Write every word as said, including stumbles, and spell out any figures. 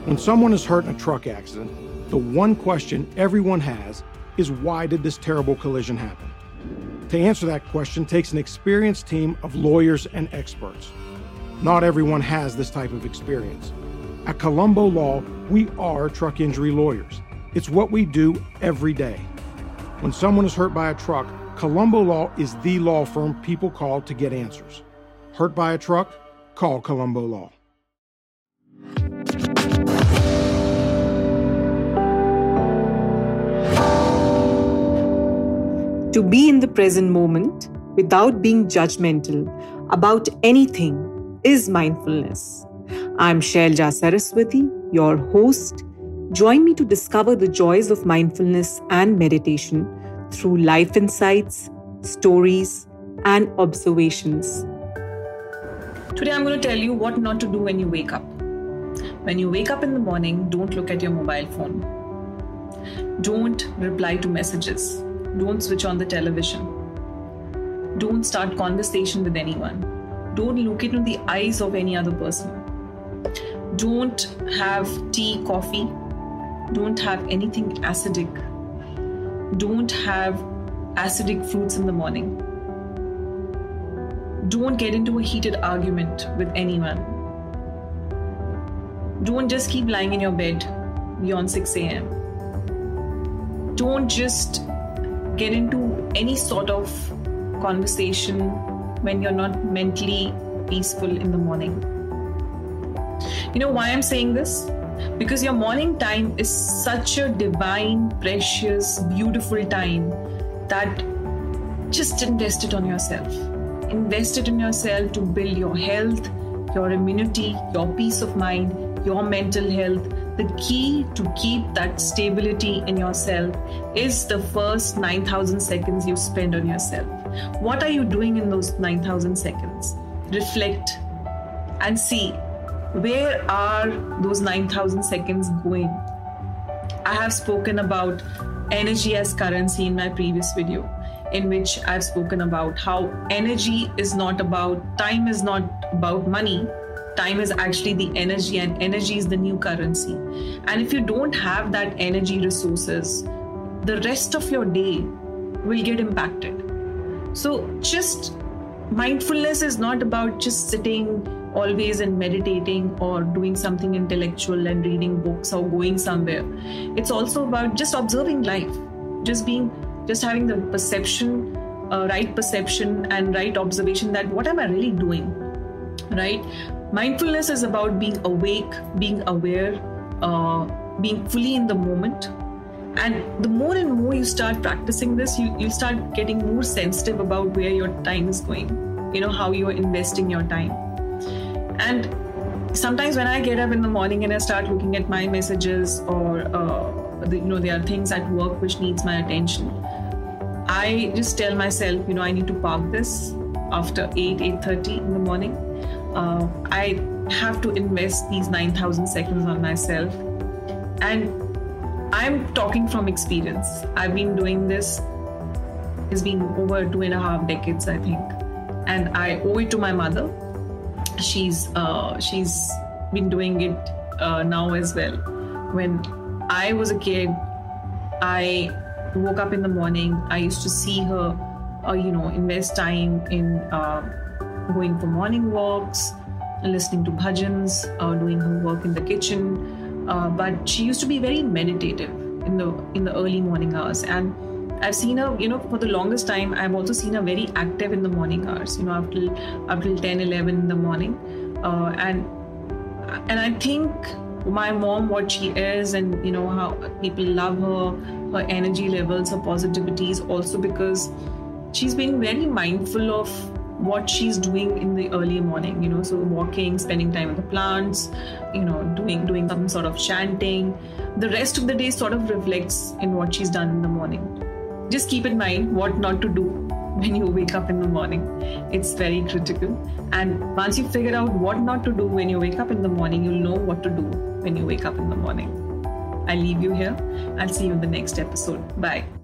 When someone is hurt in a truck accident, the one question everyone has is, why did this terrible collision happen? To answer that question takes an experienced team of lawyers and experts. Not everyone has this type of experience. At Colombo Law, we are truck injury lawyers. It's what we do every day. When someone is hurt by a truck, Colombo Law is the law firm people call to get answers. Hurt by a truck? Call Colombo Law. To be in the present moment without being judgmental about anything is mindfulness. I'm Shailja Saraswati, your host. Join me to discover the joys of mindfulness and meditation through life insights, stories, and observations. Today I'm going to tell you what not to do when you wake up. When you wake up in the morning, don't look at your mobile phone. Don't reply to messages. Don't switch on the television. Don't start conversation with anyone. Don't look into the eyes of any other person. Don't have tea, coffee. Don't have anything acidic. Don't have acidic fruits in the morning. Don't get into a heated argument with anyone. Don't just keep lying in your bed beyond six a.m. Don't just get into any sort of conversation when you're not mentally peaceful in the morning. You know why I'm saying this? Because your morning time is such a divine, precious, beautiful time that just invest it on yourself. Invest it in yourself to build your health, your immunity, your peace of mind, your mental health. The key to keep that stability in yourself is the first nine thousand seconds you spend on yourself. What are you doing in those nine thousand seconds? Reflect and see, where are those nine thousand seconds going? I have spoken about energy as currency in my previous video, in which I've spoken about how energy is not about, time is not about money. Time is actually the energy, and energy is the new currency. And if you don't have that energy resources, the rest of your day will get impacted. So just mindfulness is not about just sitting always and meditating or doing something intellectual and reading books or going somewhere. It's also about just observing life, just being, just having the perception, uh, right perception and right observation that what am I really doing, right? Mindfulness is about being awake, being aware, uh, being fully in the moment. And the more and more you start practicing this, you, you start getting more sensitive about where your time is going, you know, how you are investing your time. And sometimes when I get up in the morning and I start looking at my messages or, uh, the, you know, there are things at work which needs my attention, I just tell myself, you know, I need to park this after eight, eight thirty in the morning. Uh, I have to invest these nine thousand seconds on myself. And I'm talking from experience. I've been doing this. It's been over two and a half decades, I think. And I owe it to my mother. She's uh, she's been doing it uh, now as well. When I was a kid, I woke up in the morning. I used to see her, uh, you know, invest time in uh, going for morning walks, listening to bhajans, uh, doing her work in the kitchen. Uh, but she used to be very meditative in the in the early morning hours. And I've seen her, you know, for the longest time, I've also seen her very active in the morning hours, you know, up till, up till ten, eleven in the morning. Uh, and and I think my mom, what she is, and, you know, how people love her, her energy levels, her positivity is also because she's been very mindful of what she's doing in the early morning, you know, so walking, spending time with the plants, you know, doing doing some sort of chanting. The rest of the day sort of reflects in what she's done in the morning. Just keep in mind what not to do when you wake up in the morning. It's very critical. And once you figure out what not to do when you wake up in the morning, you'll know what to do when you wake up in the morning. I leave you here. I'll see you in the next episode. Bye.